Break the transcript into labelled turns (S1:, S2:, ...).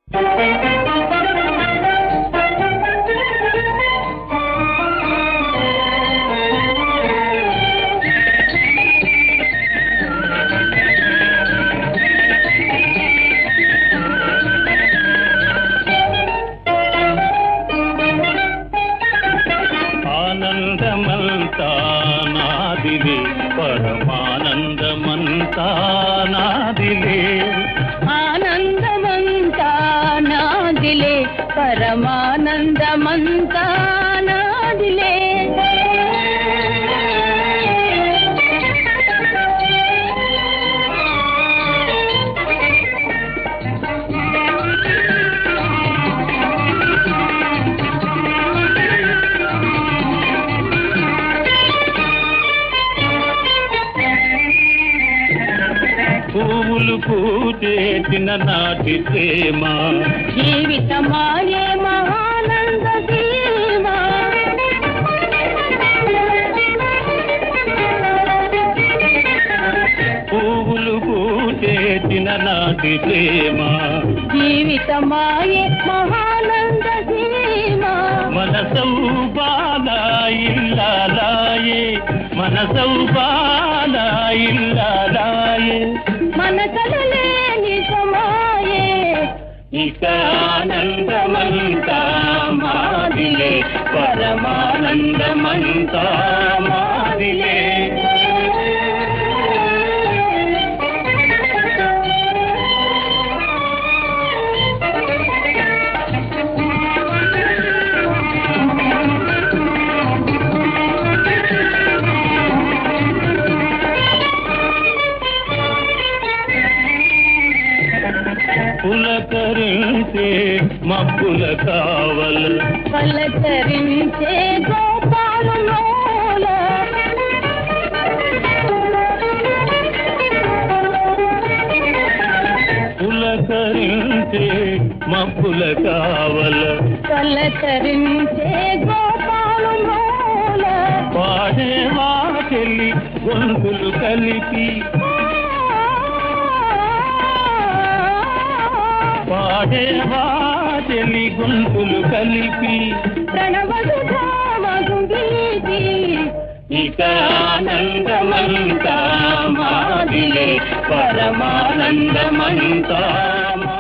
S1: ఆనందమంతా నాదిలే పరమానందమంతా నాదిలే
S2: ఆనందమంతా నాదిలే పరమానందమంతా నాదిలే
S1: పువ్వులు పూచేసిన నాటి ప్రేమ
S2: జీవితమాయే మహానంద సీమ
S1: పువ్వులు పూచేసిన నాటి ప్రేమ
S2: జీవితమాయే మహానంద సీమ
S1: మనసౌ బాలాయిల్లాలాయే మనసౌ బాలాయిల్లాలాయే
S2: మన కలలే నిజమాయే
S1: ఇక ఆనందమంతా మాదిలే పరమానందమంతా మాదిలే పులకరించే మబ్బుల కావల
S2: పలకరించే గోపాలలోల
S1: పులకరించే మబ్బుల కావల
S2: పలకరించే గోపాలలోల
S1: పాడే వాచెల్లి గొంతులు కలిపి పాడేవాచెలి గొంతులు కలిపి
S2: ప్రణవసుధామగుంగీతి
S1: ఇక ఆనందమంతా మాదిలే పరమానందమంతా